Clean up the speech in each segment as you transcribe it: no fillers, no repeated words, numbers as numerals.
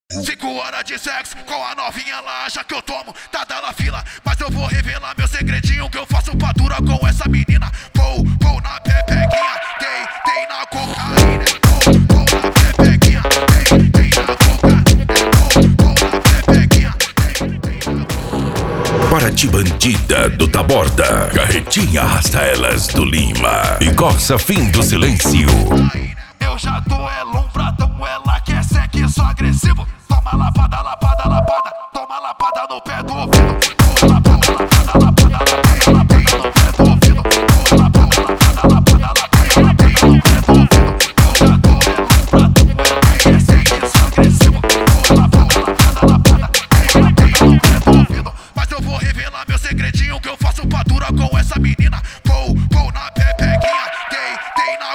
5 horas de sexo com a novinha lá, acha que eu tomo, tá na fila. Mas eu vou revelar meu segredinho, que eu faço padura com essa menina. Pou na pepequinha, tem na cocaína. Pou na pepequinha, tem na cocaína. Pou na pepequinha, tem na cocaína. Paraty bandida do Taborda, Carretinha arrasta elas do Lima e Corsa fim do silêncio. Eu já tô lombradão, ela quer sexo agressivo. Toma lapada, lapada, lapada, toma lapada no pé do ouvido. Toma lapada, lapada, lapada, lapada, lapada no pé do ouvido. Toma lapada, lapada, lapada, lapada, lapada no pé do ouvido. Eu já tô lombradão, ela quer sexo agressivo. Toma lapada, lapada, lapada, lapada no pé do ouvido. Mas eu vou revelar meu segredinho, que eu faço padura com essa menina. Pou na pepequinha, tem na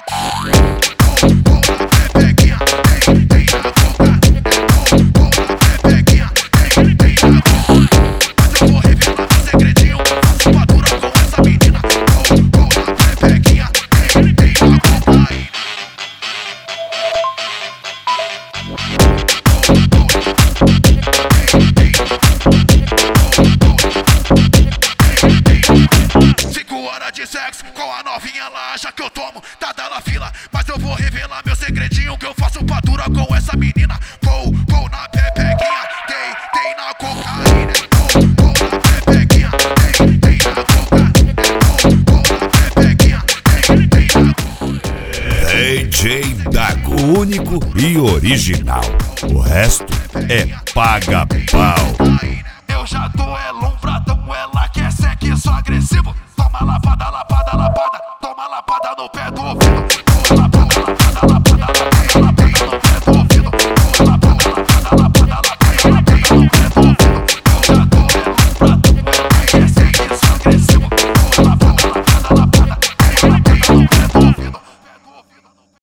de sexo com a novinha lá, acha que eu tomo, tá na fila. Mas eu vou revelar meu segredinho, que eu faço padura com essa menina. Pou na pepequinha, tem na cocaína. Pou na pepequinha, tem na cocaína. Pou na pepequinha, tem na cocaína. DJ Dago, único e original. O resto é paga-pau. Eu já tô longe.